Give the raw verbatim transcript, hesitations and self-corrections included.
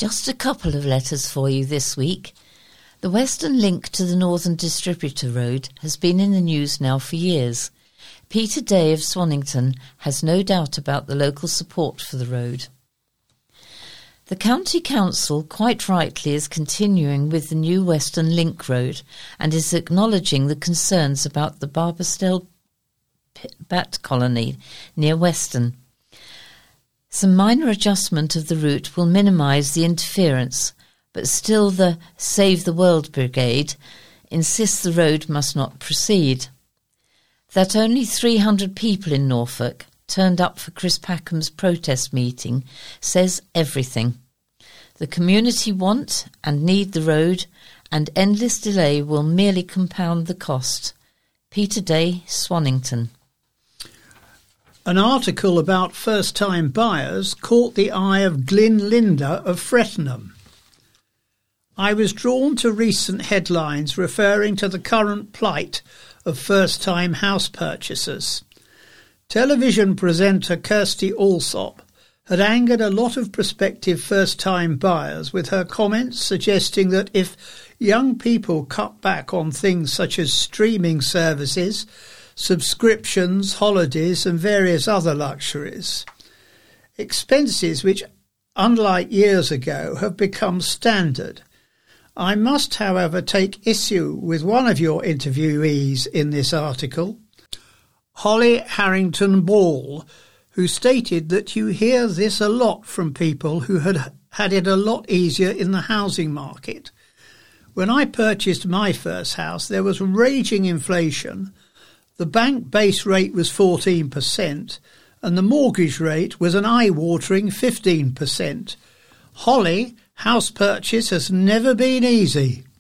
Just a couple of letters for you this week. The western link to the Northern Distributor Road has been in the news now for years. Peter Day of Swannington has no doubt about the local support for the road. The County Council, quite rightly, is continuing with the new Western Link Road and is acknowledging the concerns about the Barbastell bat colony near Weston. Some minor adjustment of the route will minimise the interference, but still the Save the World Brigade insists the road must not proceed. That only three hundred people in Norfolk turned up for Chris Packham's protest meeting says everything. The community want and need the road, and endless delay will merely compound the cost. Peter Day, Swannington. An article about first-time buyers caught the eye of Glyn Linda of Frettenham. I was drawn to recent headlines referring to the current plight of first-time house purchasers. Television presenter Kirsty Allsop had angered a lot of prospective first-time buyers with her comments suggesting that if young people cut back on things such as streaming services, subscriptions, holidays and various other luxuries, expenses which, unlike years ago, have become standard. I must, however, take issue with one of your interviewees in this article, Holly Harrington Ball, who stated that you hear this a lot from people who had had it a lot easier in the housing market. When I purchased my first house, there was raging inflation. The bank base rate was fourteen percent and the mortgage rate was an eye-watering fifteen percent. Holly, house purchase has never been easy.